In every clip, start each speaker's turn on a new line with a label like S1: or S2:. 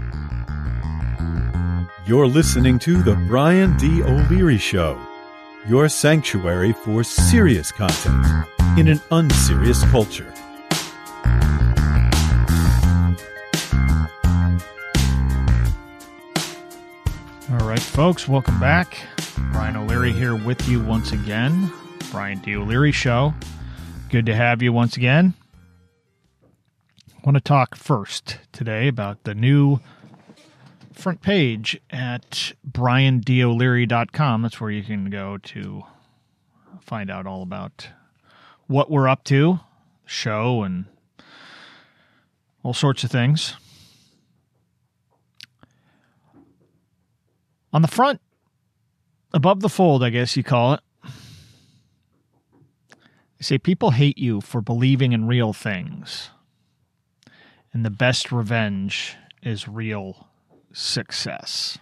S1: You're listening to The Brian D. O'Leary Show, your sanctuary for serious content in an unserious culture.
S2: All right, folks, welcome back. Brian O'Leary here with you once again. Brian D. O'Leary Show. Good to have you once again. I want to talk first today about the new front page at briandO'Leary.com. That's where you can go to find out all about what we're up to, the show, and all sorts of things. On the front, above the fold, I guess you call it, they say people hate you for believing in real things, and the best revenge is real success.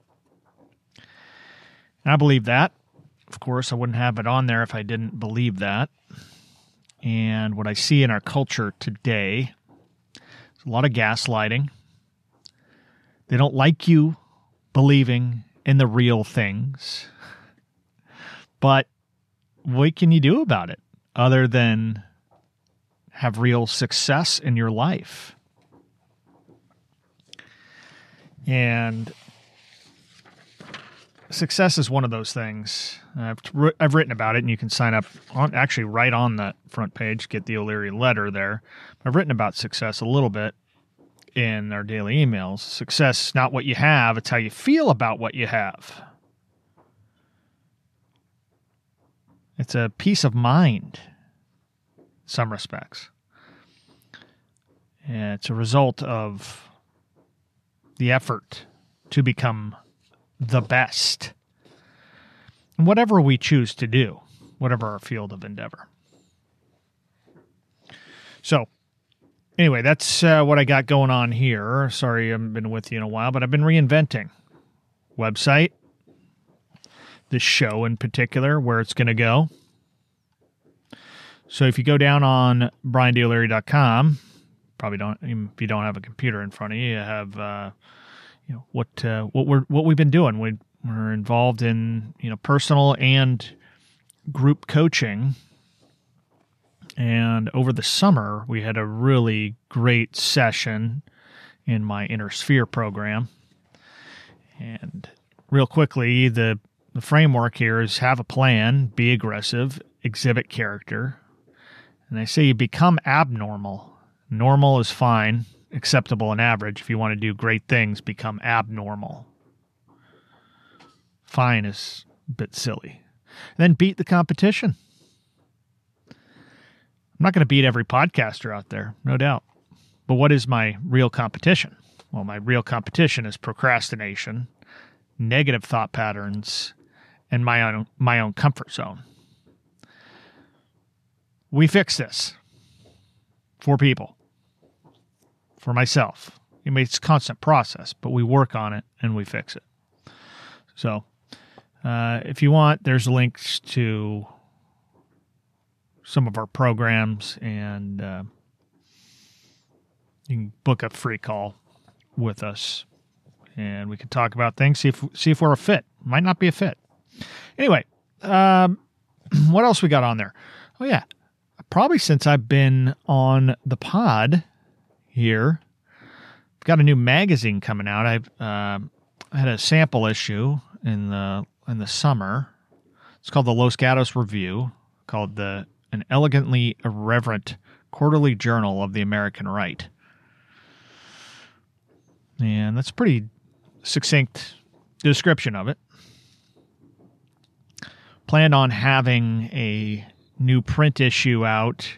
S2: And I believe that. Of course, I wouldn't have it on there if I didn't believe that. And what I see in our culture today is a lot of gaslighting. They don't like you believing in the real things. But what can you do about it other than have real success in your life? And success is one of those things. I've written about it, and you can sign up on actually right on that front page, get the O'Leary letter there. I've written about success a little bit in our daily emails. Success is not what you have, it's how you feel about what you have. It's a peace of mind in some respects. And it's a result of the effort to become the best in whatever we choose to do, whatever our field of endeavor. So, anyway, that's what I got going on here. Sorry I haven't been with you in a while, but I've been reinventing website, this show in particular, where it's going to go. So if you go down on briandO'Leary.com, probably don't, even if you don't have a computer in front of you, you have what we've been doing. We're involved in personal and group coaching. And over the summer, we had a really great session in my Inner Sphere program. And real quickly, the framework here is have a plan, be aggressive, exhibit character. And I say you become abnormal. Normal is fine, acceptable and average. If you want to do great things, become abnormal. Fine is a bit silly. And then beat the competition. I'm not going to beat every podcaster out there, no doubt. But what is my real competition? Well, my real competition is procrastination, negative thought patterns, and my own comfort zone. We fix this for people, for myself. It's a constant process, but we work on it and we fix it. So if you want, there's links to some of our programs, and you can book a free call with us, and we can talk about things, see if we're a fit. Might not be a fit. Anyway, what else we got on there? Oh, yeah. Probably since I've been on the pod here, I've got a new magazine coming out. I had a sample issue in the summer. It's called the Los Gatos Review, called An Elegantly Irreverent Quarterly Journal of the American Right. And that's a pretty succinct description of it. Planned on having a new print issue out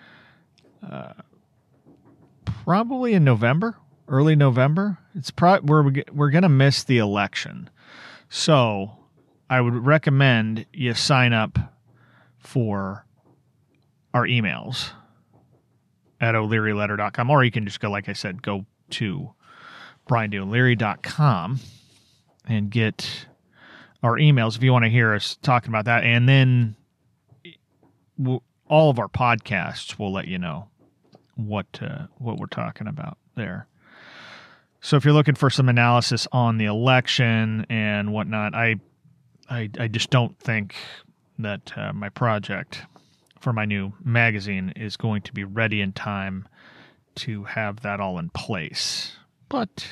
S2: probably in November, early November. It's we're going to miss the election. So I would recommend you sign up for our emails at O'LearyLetter.com, or you can just go, like I said, go to BrianDO'Leary.com and get our emails if you want to hear us talking about that. And then all of our podcasts will let you know what we're talking about there. So if you're looking for some analysis on the election and whatnot, I just don't think that my project for my new magazine is going to be ready in time to have that all in place. But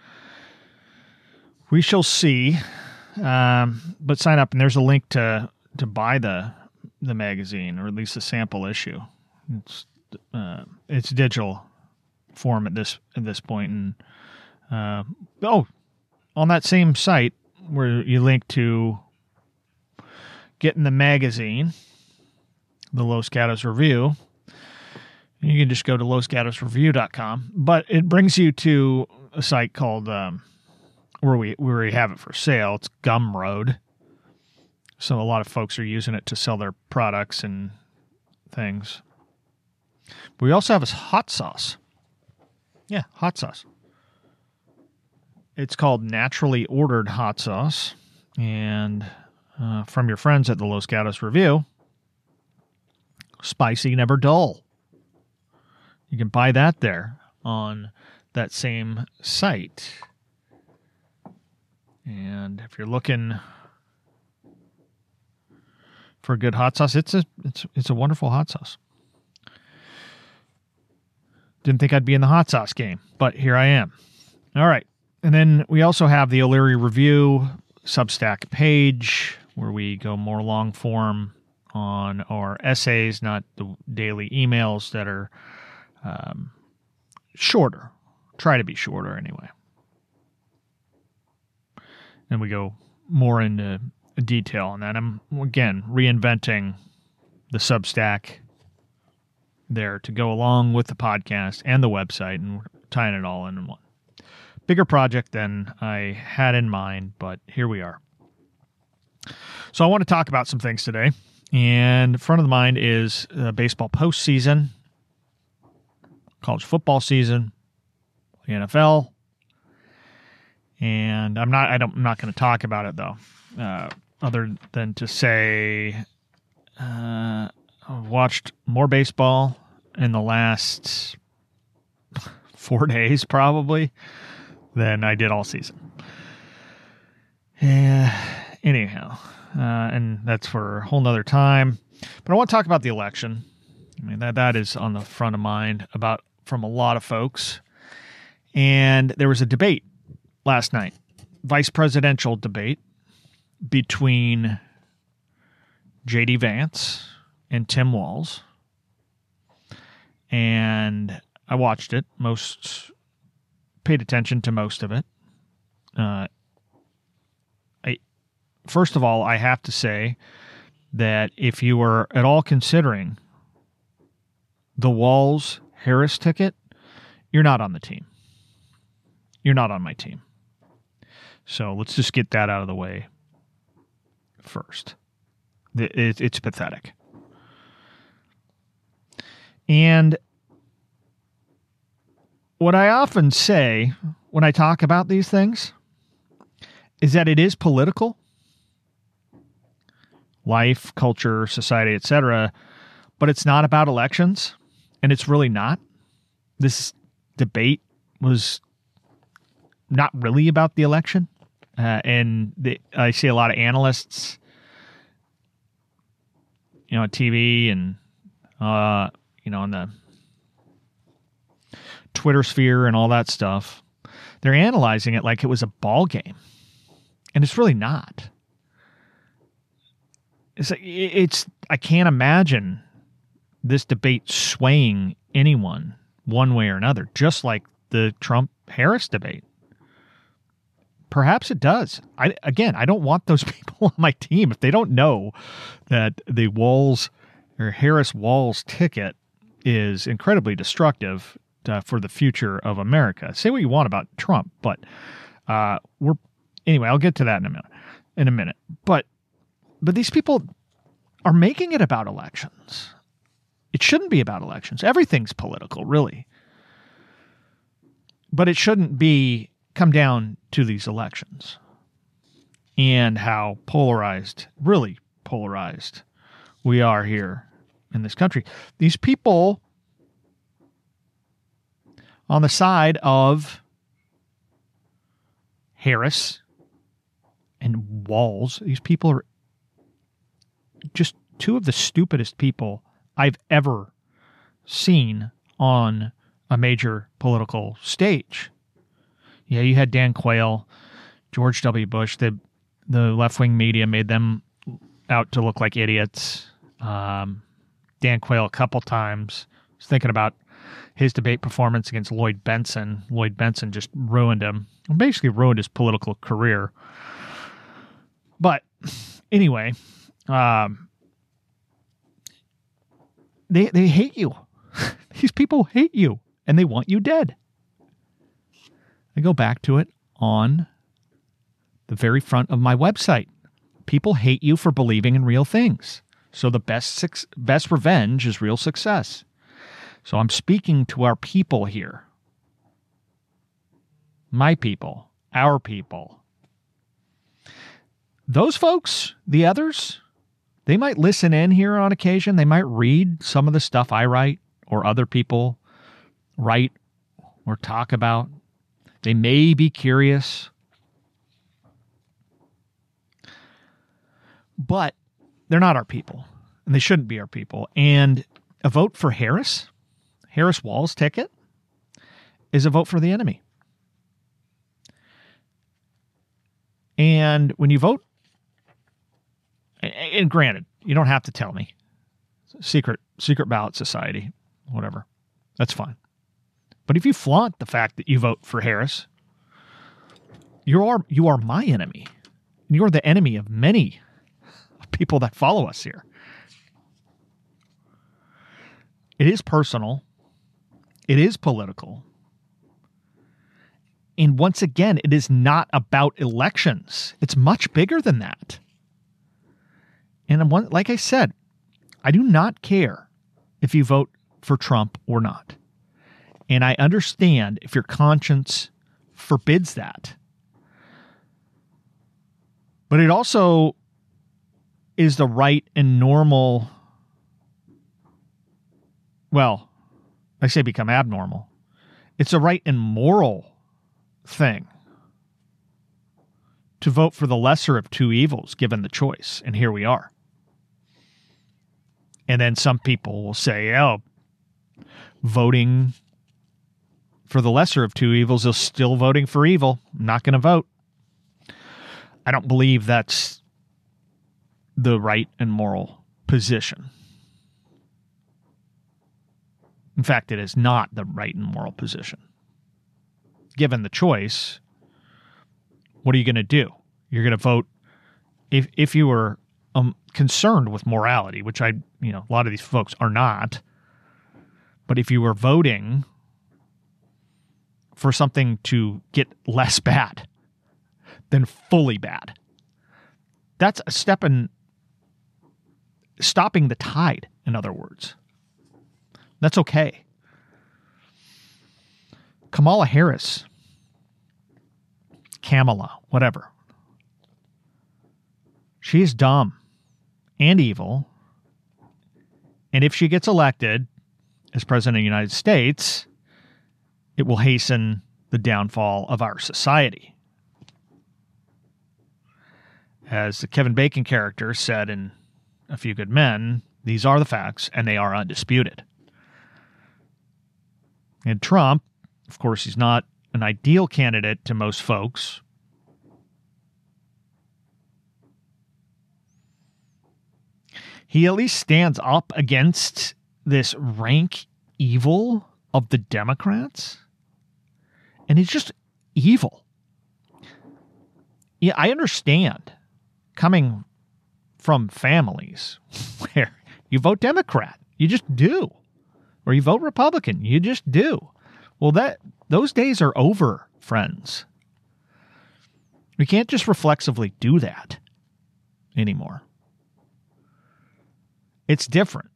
S2: we shall see. But sign up, and there's a link to buy the magazine, or at least a sample issue. It's digital form at this point, and on that same site where you link to getting the magazine, the Los Gatos Review, you can just go to losgatosreview.com, but it brings you to a site called where we have it for sale. It's Gumroad. So a lot of folks are using it to sell their products and things. But we also have a hot sauce. Yeah, hot sauce. It's called Naturally Ordered Hot Sauce. And from your friends at the Los Gatos Review, spicy, never dull. You can buy that there on that same site. And if you're looking for a good hot sauce, it's a wonderful hot sauce. Didn't think I'd be in the hot sauce game, but here I am. All right. And then we also have the O'Leary Review Substack page where we go more long form on our essays, not the daily emails that are shorter. Try to be shorter anyway. And we go more into detail on that. I'm, again, reinventing the Substack there to go along with the podcast and the website and tying it all in one. Bigger project than I had in mind, but here we are. So I want to talk about some things today. And front of the mind is baseball postseason, college football season, the NFL. And I'm not going to talk about it though, other than to say I've watched more baseball in the last 4 days probably than I did all season. Anyhow, and that's for a whole nother time. But I want to talk about the election. I mean, that is on the front of mind from a lot of folks. And there was a debate last night, vice presidential debate between J.D. Vance and Tim Walz. And I watched it, paid attention to most of it. First of all, I have to say that if you were at all considering the Walz-Harris ticket, you're not on the team. You're not on my team. So let's just get that out of the way first. It's pathetic. And what I often say when I talk about these things is that it is political. Life, culture, society, etc. But it's not about elections, and it's really not. This debate was not really about the election. I see a lot of analysts, on TV and, in the Twitter sphere and all that stuff. They're analyzing it like it was a ball game, and it's really not. I can't imagine this debate swaying anyone one way or another, just like the Trump-Harris debate. Perhaps it does. I don't want those people on my team if they don't know that the Walz or Harris-Walz ticket is incredibly destructive for the future of America. Say what you want about Trump, but anyway, I'll get to that in a minute. But these people are making it about elections. It shouldn't be about elections. Everything's political, really. But it shouldn't come down to these elections and how really polarized we are here in this country. These people on the side of Harris and Walz, these people are just two of the stupidest people I've ever seen on a major political stage. Yeah, you had Dan Quayle, George W. Bush. The left-wing media made them out to look like idiots. Dan Quayle a couple times. I was thinking about his debate performance against Lloyd Benson. Lloyd Benson just ruined him. Basically ruined his political career. But anyway, they hate you. These people hate you, and they want you dead. I go back to it on the very front of my website. People hate you for believing in real things. So the best revenge is real success. So I'm speaking to our people here. My people, our people. Those folks, the others, they might listen in here on occasion. They might read some of the stuff I write or other people write or talk about. They may be curious. But they're not our people, and they shouldn't be our people. And a vote for Harris Walz ticket, is a vote for the enemy. And when you vote, and granted, you don't have to tell me. Secret ballot society, whatever. That's fine. But if you flaunt the fact that you vote for Harris, you are my enemy. And you're the enemy of many people that follow us here. It is personal. It is political. And once again, it is not about elections. It's much bigger than that. And like I said, I do not care if you vote for Trump or not. And I understand if your conscience forbids that. But it also is the right and normal, well, I say become abnormal. It's a right and moral thing to vote for the lesser of two evils given the choice. And here we are. And then some people will say, oh, voting for the lesser of two evils is still voting for evil. I'm not going to vote. I don't believe that's the right and moral position. In fact, it is not the right and moral position. Given the choice, what are you going to do? You're going to vote if you were concerned with morality, which a lot of these folks are not. But if you were voting for something to get less bad than fully bad, that's a step in stopping the tide, in other words. That's okay. Kamala Harris, Kamala, whatever. She is dumb and evil. And if she gets elected as president of the United States, it will hasten the downfall of our society. As the Kevin Bacon character said in A Few Good Men, these are the facts, and they are undisputed. And Trump, of course, he's not an ideal candidate to most folks. He at least stands up against this rank evil of the Democrats. And he's just evil. Yeah, I understand coming from families where you vote Democrat. You just do. Or you vote Republican. You just do. Well, those days are over, friends. We can't just reflexively do that anymore. It's different.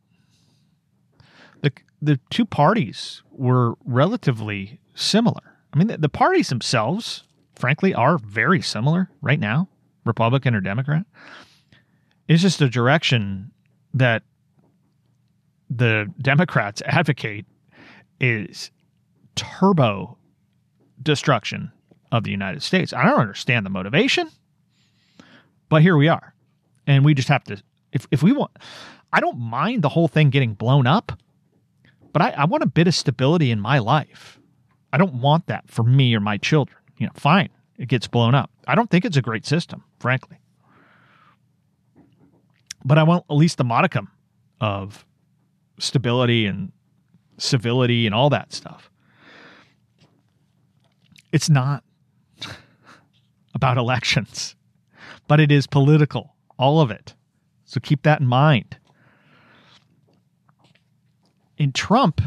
S2: The two parties were relatively similar. I mean, the parties themselves, frankly, are very similar right now, Republican or Democrat. It's just a direction that the Democrats advocate is turbo destruction of the United States. I don't understand the motivation, but here we are. And we just have to, if we want, I don't mind the whole thing getting blown up, but I want a bit of stability in my life. I don't want that for me or my children. Fine, it gets blown up. I don't think it's a great system, frankly. But I want at least the modicum of stability and civility and all that stuff. It's not about elections, but it is political, all of it. So keep that in mind. In Trump,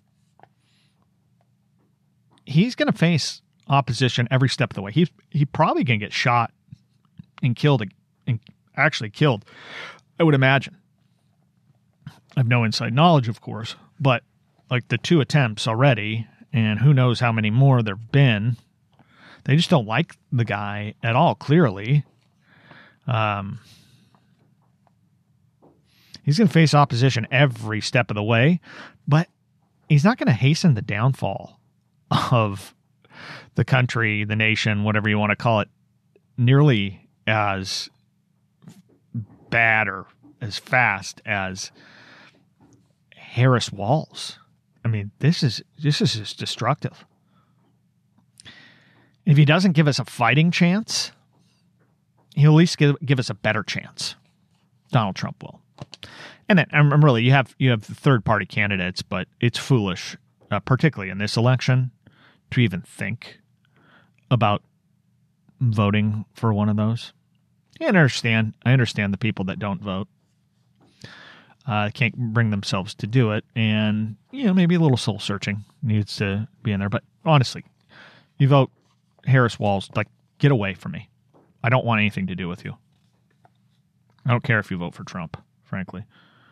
S2: he's going to face opposition every step of the way. He's probably going to get shot and killed, and actually killed, I would imagine. I have no inside knowledge, of course, but like the 2 attempts already, and who knows how many more there have been. They just don't like the guy at all, clearly. He's going to face opposition every step of the way, but he's not going to hasten the downfall of the country, the nation, whatever you want to call it, nearly as bad or as fast as Harris Walz. I mean, this is just destructive. If he doesn't give us a fighting chance, he'll at least give us a better chance. Donald Trump will. And then, really, you have the third-party candidates, but it's foolish, particularly in this election, to even think about voting for one of those. I understand the people that don't vote. Can't bring themselves to do it, and maybe a little soul searching needs to be in there. But honestly, you vote Harris Walz, like, get away from me. I don't want anything to do with you. I don't care if you vote for Trump, frankly.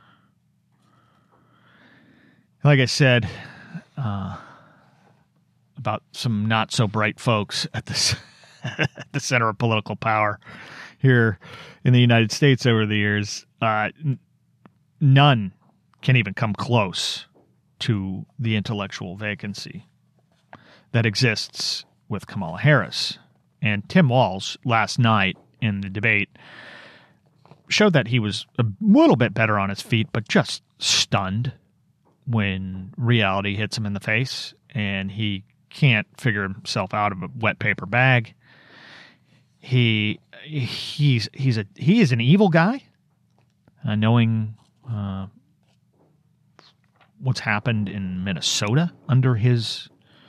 S2: Like I said, about some not so bright folks at the center of political power here in the United States over the years, none can even come close to the intellectual vacancy that exists with Kamala Harris. And Tim Walz last night in the debate showed that he was a little bit better on his feet, but just stunned when reality hits him in the face and he can't figure himself out of a wet paper bag. He is an evil guy, knowing what's happened in Minnesota under his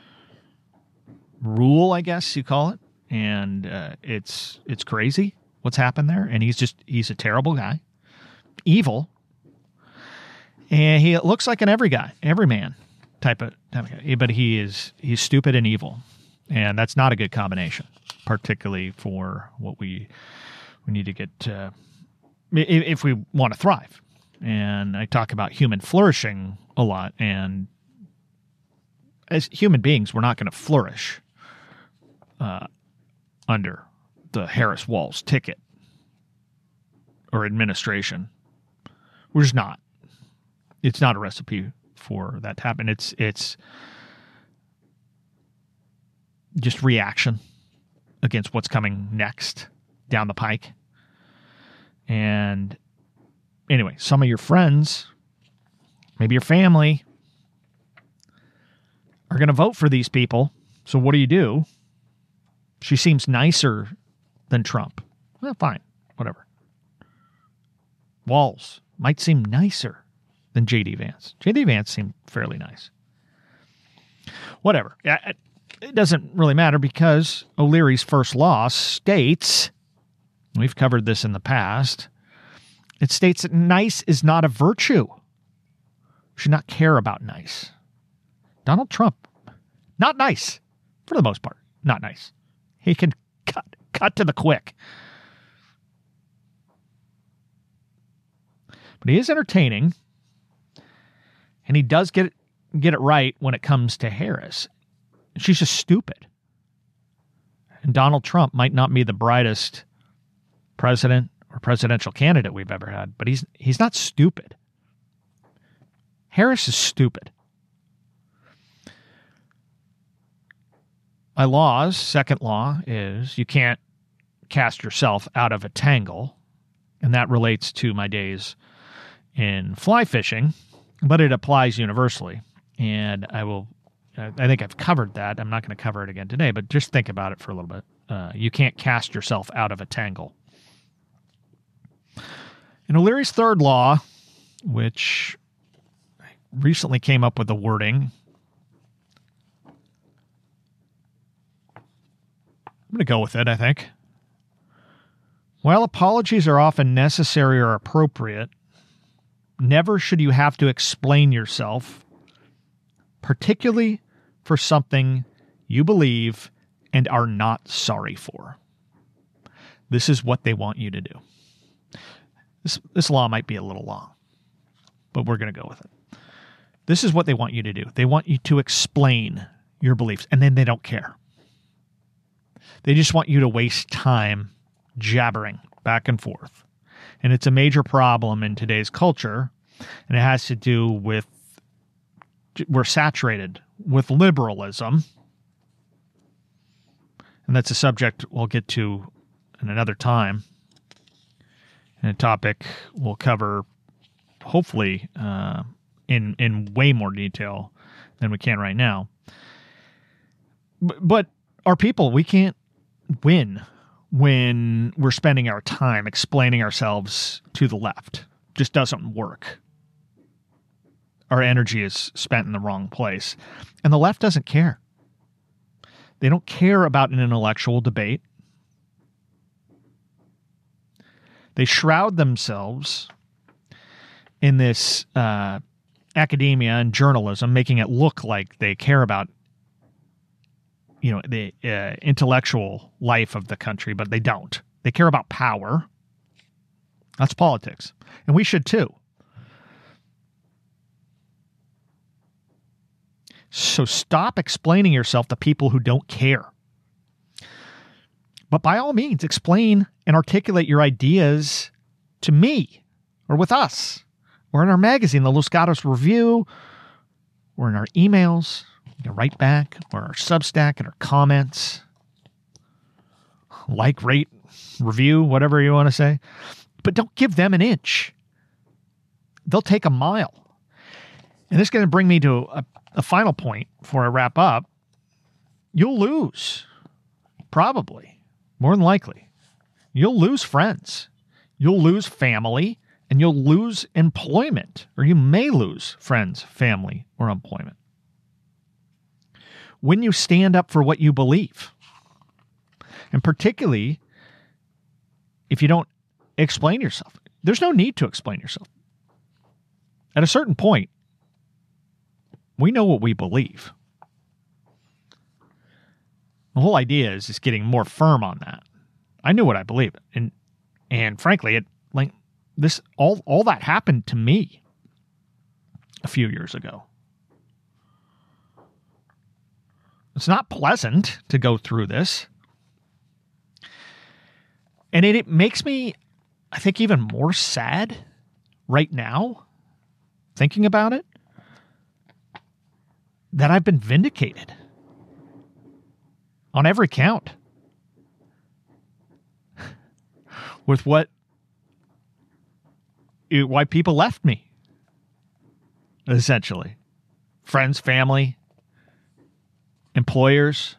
S2: rule, I guess you call it, and it's crazy what's happened there. And he's a terrible guy, evil, and he looks like an everyman type of guy, but he's stupid and evil, and that's not a good combination, particularly for what we need to get if we want to thrive. And I talk about human flourishing a lot, and as human beings, we're not going to flourish under the Harris Walz ticket or administration. We're just not. It's not a recipe for that to happen. It's just reaction against what's coming next down the pike. And anyway, some of your friends, maybe your family, are going to vote for these people. So what do? She seems nicer than Trump. Well, fine, whatever. Walz might seem nicer than J.D. Vance. J.D. Vance seemed fairly nice. Whatever. It doesn't really matter because O'Leary's first law states, we've covered this in the past, it states that nice is not a virtue. We should not care about nice. Donald Trump, not nice. For the most part, not nice. He can cut to the quick. But he is entertaining, and he does get it right when it comes to Harris. She's just stupid. And Donald Trump might not be the brightest president or presidential candidate we've ever had, but he's not stupid. Harris is stupid. my law's second law is you can't cast yourself out of a tangle, and that relates to my days in fly fishing, but it applies universally. And I think I've covered that. I'm not going to cover it again today, but just think about it for a little bit. You can't cast yourself out of a tangle. And O'Leary's third law, which I recently came up with the wording, I'm going to go with it, I think. While apologies are often necessary or appropriate, never should you have to explain yourself, particularly for something you believe and are not sorry for. This is what they want you to do. This law might be a little long, but we're going to go with it. This is what they want you to do. They want you to explain your beliefs, and then they don't care. They just want you to waste time jabbering back and forth. And it's a major problem in today's culture, and it has to do with we're saturated with liberalism. And that's a subject we'll get to in another time, and a topic we'll cover hopefully in way more detail than we can right now. But our people, we can't win when we're spending our time explaining ourselves to the left. Just doesn't work. Our energy is spent in the wrong place. And the left doesn't care. They don't care about an intellectual debate. They shroud themselves in this academia and journalism, making it look like they care about the intellectual life of the country, but they don't. They care about power. That's politics. And we should too. So stop explaining yourself to people who don't care. But by all means, explain and articulate your ideas to me or with us or in our magazine, the Los Gatos Review, or in our emails. You can write back, or our Substack and our comments. Like, rate, review, whatever you want to say. But don't give them an inch. They'll take a mile. And this is going to bring me to a final point before I wrap up. You'll lose. Probably. More than likely. You'll lose friends. You'll lose family. And you'll lose employment. Or you may lose friends, family, or employment. When you stand up for what you believe. And particularly, if you don't explain yourself. There's no need to explain yourself. At a certain point, we know what we believe. The whole idea is just getting more firm on that. I knew what I believed. And frankly, all that happened to me a few years ago. It's not pleasant to go through this. And it makes me, I think, even more sad right now, thinking about it, that I've been vindicated on every count with why people left me, essentially. Friends, family, employers.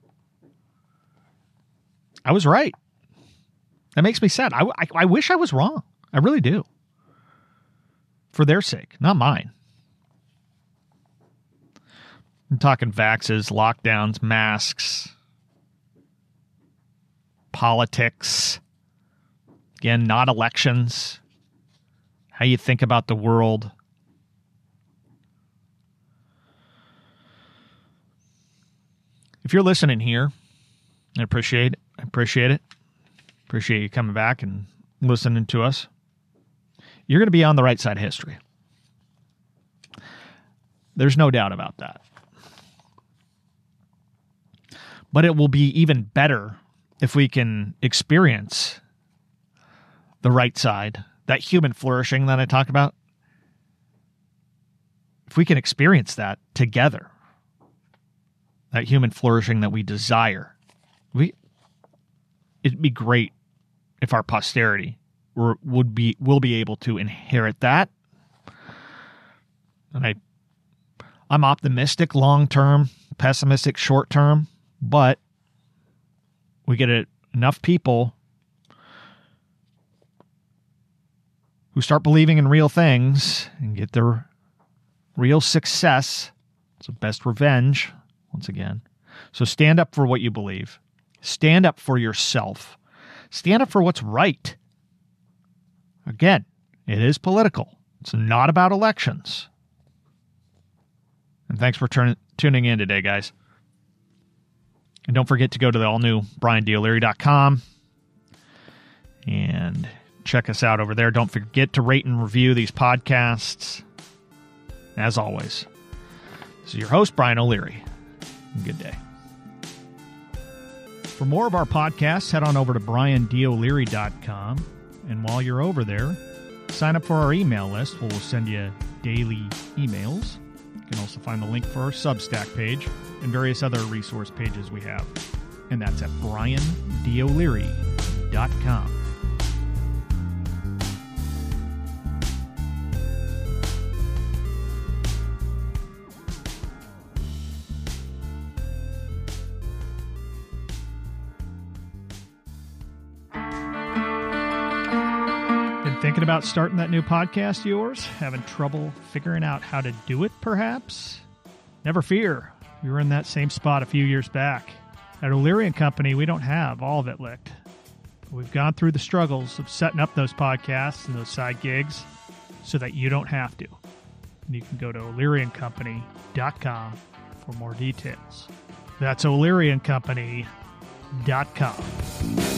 S2: I was right. That makes me sad. I wish I was wrong. I really do. For their sake, not mine. I'm talking vaxes, lockdowns, masks, politics. Again, not elections. How you think about the world. If you're listening here, I appreciate it. Appreciate you coming back and listening to us. You're going to be on the right side of history. There's no doubt about that. But it will be even better if we can experience the right side, that human flourishing that I talked about. If we can experience that together, that human flourishing that we desire. It'd be great if our posterity will be able to inherit that. And I'm optimistic long term, pessimistic short term, but we get enough people who start believing in real things and get their real success. It's the best revenge, once again. So stand up for what you believe. Stand up for yourself. Stand up for what's right. Again, it is political. It's not about elections. And thanks for tuning in today, guys. And don't forget to go to the all-new BrianDOLeary.com and check us out over there. Don't forget to rate and review these podcasts. As always, this is your host, Brian O'Leary. Good day. For more of our podcasts, head on over to BrianDOLeary.com. And while you're over there, sign up for our email list where we'll send you daily emails. You can also find the link for our Substack page and various other resource pages we have. And that's at BrianDOLeary.com. Thinking about starting that new podcast of yours? Having trouble figuring out how to do it, perhaps? Never fear. We were in that same spot a few years back. At O'Leary & Company, we don't have all of it licked. But we've gone through the struggles of setting up those podcasts and those side gigs so that you don't have to. And you can go to o'learyandcompany.com for more details. That's o'learyandcompany.com.